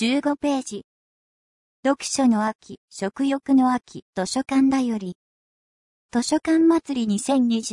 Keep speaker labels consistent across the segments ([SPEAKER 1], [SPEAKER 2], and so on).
[SPEAKER 1] 15ページ。読書の秋、食欲の秋、図書館だより。図書館祭り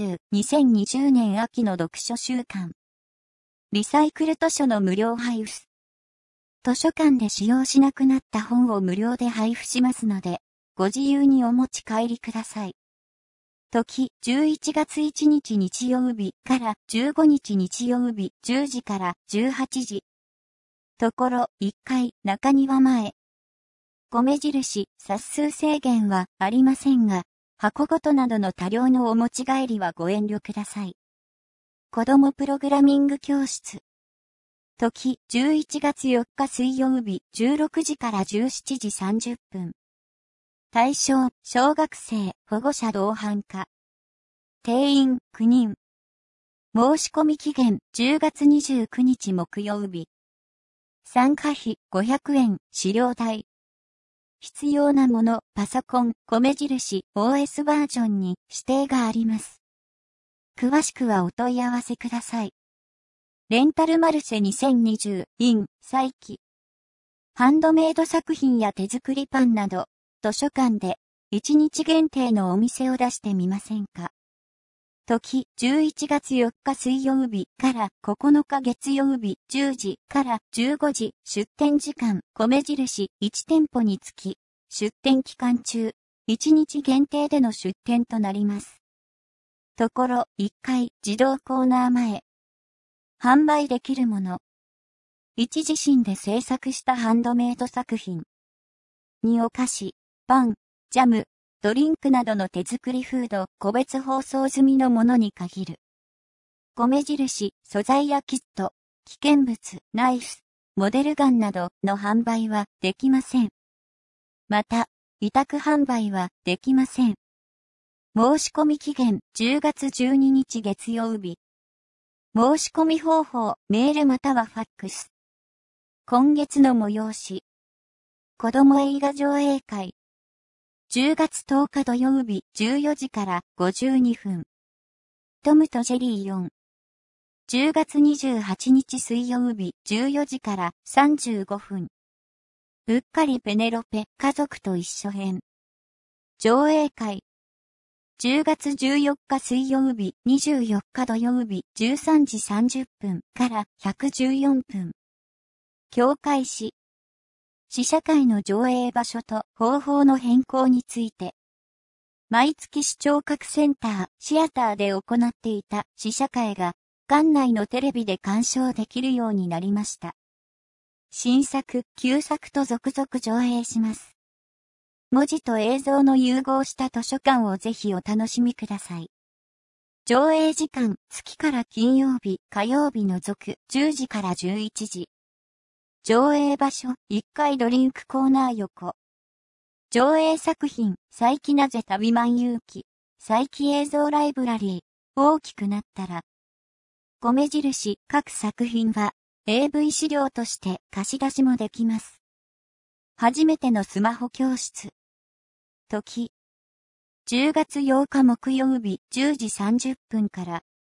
[SPEAKER 1] 2020年秋の読書週間。リサイクル図書の無料配布。図書館で使用しなくなった本を無料で配布しますので、ご自由にお持ち帰りください。時、11月1日日曜日から15日日曜日10時から18時。ところ、1階、中庭前。米印、冊数制限はありませんが、箱ごとなどの多量のお持ち帰りはご遠慮ください。子供プログラミング教室。時、11月4日水曜日16時から17時30分。対象、小学生、保護者同伴可。定員、9人。申し込み期限、10月29日木曜日。参加費、500円、資料代。必要なもの、パソコン、米印、OS バージョンに指定があります。詳しくはお問い合わせください。レンタルマルシェ2020 in 再起。ハンドメイド作品や手作りパンなど、図書館で1日限定のお店を出してみませんか。時、11月4日水曜日から9日月曜日10時から15時、出店時間、米印1店舗につき、出店期間中、1日限定での出店となります。ところ、1階、自動コーナー前。販売できるもの。1自身で制作したハンドメイド作品。2お菓子、パン、ジャム、ドリンクなどの手作りフード、個別包装済みのものに限る。米印、素材やキット、危険物、ナイフ、モデルガンなどの販売はできません。また、委託販売はできません。申し込み期限、10月12日月曜日。申し込み方法、メールまたはファックス。今月の催し。子供映画上映会。10月10日土曜日14時から52分。トムとジェリー4。10月28日水曜日14時から35分。うっかりペネロペ家族と一緒編。上映会。10月14日水曜日24日土曜日13時30分から114分。協会誌。試写会の上映場所と方法の変更について。毎月視聴覚センター、シアターで行っていた試写会が、館内のテレビで鑑賞できるようになりました。新作、旧作と続々上映します。文字と映像の融合した図書館をぜひお楽しみください。上映時間、月から金曜日、火曜日除く10時から11時。上映場所、1階ドリンクコーナー横。上映作品、再起なぜ旅万有記、再起映像ライブラリー、大きくなったら。米印、各作品は、AV 資料として貸し出しもできます。初めてのスマホ教室。時。10月8日木曜日10時30分から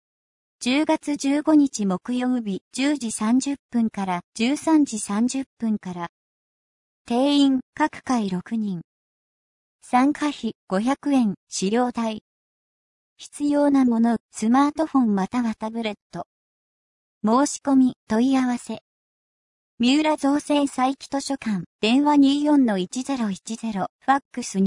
[SPEAKER 1] 。10月15日木曜日10時30分から13時30分から。定員、各回6人。参加費500円、資料代。必要なもの、スマートフォンまたはタブレット。申し込み、問い合わせ。三浦造船再起図書館、電話 24-1010、ファックス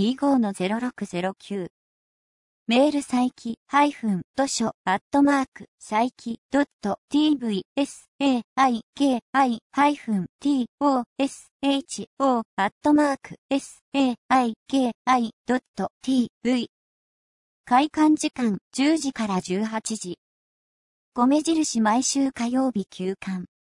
[SPEAKER 1] 25-0609。メール再起、図書、再起、.tv、saiki-tosho、saiki.tv。開館時間、10時から18時。米印毎週火曜日休館。